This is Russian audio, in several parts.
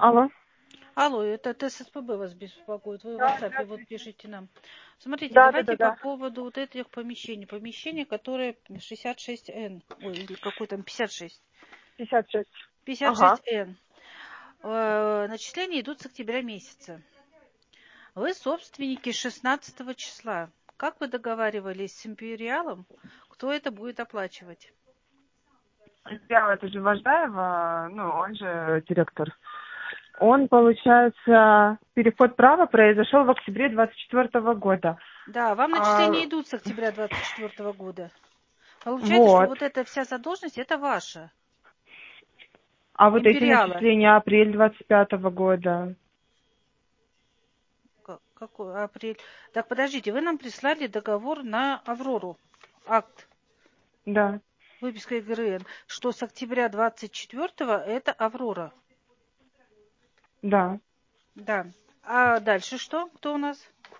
Алло. Алло, это ТССПБ вас беспокоит. Вы в Да, WhatsApp вот здравствуйте. пишите нам. Смотрите, Да, да, да, давайте по да. поводу вот этих помещений. Помещение, которое 66Н. Ой, или какой там 56. 56. Ага. 56Н. Начисления идут с октября месяца. Вы собственники 16 числа. Как вы договаривались с Империалом? Кто это будет оплачивать? Я это же Важдаева, ну, он же директор. Он, получается, переход права произошел в октябре 24 года. Да, вам А, начисления идут с октября 24 года. Получается, что вот. вот эта вся задолженность, это ваша. А вот эти Империала. начисления апрель 25 года. Какой апрель? Так, подождите, вы нам прислали договор на Аврору. Акт. Да, Выписка ЕГРН. Что с октября 24-го это Аврора. да. Да. А дальше что? Кто у нас?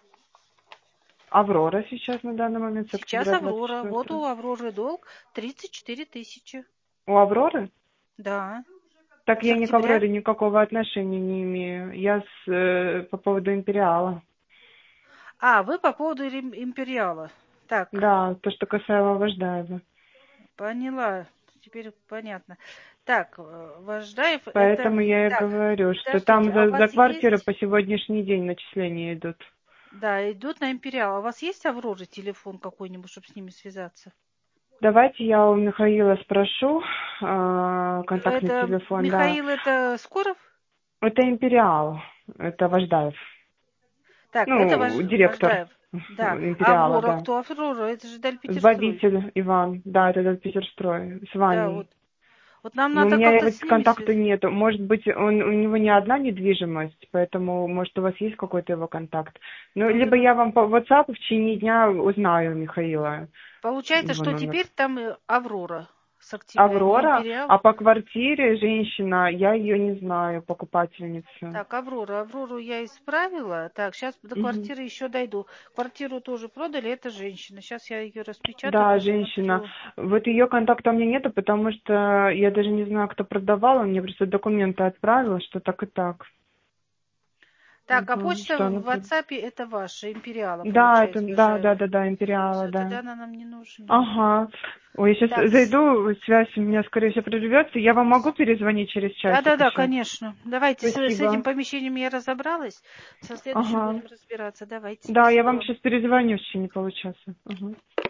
Аврора сейчас на данный момент с Сейчас октября Аврора. Вот 24. у Авроры долг 34 тысячи. У Авроры? Да. Так С я ни к октября. Авроре никакого отношения не имею. Я по поводу Империала. А, вы по поводу Империала. Так, Да, то, что касаемо Важдаева. поняла. Теперь понятно. Так, Важдаев это... Поэтому я и Так, говорю, что там подождите, а у за вас квартиры есть... по сегодняшний день начисления идут. Да, идут на Империал. А у вас есть Авроры телефон какой-нибудь, чтобы с ними связаться? Давайте я у Михаила спрошу контактный Это телефон, да. Михаил, это Скоров? Это Империал, это Важдаев. Так, это Ну, директор Важдаев. Да. Империала, Аврора да. кто? Аврора, это же Дальпетерстрой. Сбавитель Иван, да, это этот Питерстрой, с Да, Ваней. вот. Вот нам Но у надо меня как-то его с ними контакта связаться. нету. Может быть, у него не одна недвижимость, поэтому, может, у вас есть какой-то его контакт. Ну, Ну, либо да. я вам по WhatsApp в течение дня узнаю Михаила, Получается, его что номер. теперь там Аврора с октября, не Аврора, Империал. а по квартире женщина, я ее не знаю, покупательница. Так, Аврора. Аврору я исправила. Так, сейчас до Мгм. квартиры еще дойду. Квартиру тоже продали, это женщина. Сейчас я ее распечатаю, Да, женщина. посмотрю. Вот ее контакта у меня нету, потому что я даже не знаю, кто продавал. Он мне просто документы отправил, что так и так. Так, а Ага, почта что она... в WhatsApp это ваша, Империала, Да, это, получается, да, да, Важаева. да, да, Империала, Все, да. тогда она нам не нужна. Ага. Ой, я Так, сейчас зайду, связь у меня, скорее всего, прервется. Я вам могу перезвонить через часик да-да-да, еще? конечно. Давайте, с этим Спасибо. помещением я разобралась. Со следующим Ага. будем разбираться. Давайте, Да, я спасибо вам вам. сейчас перезвоню в течение получаса. Ага.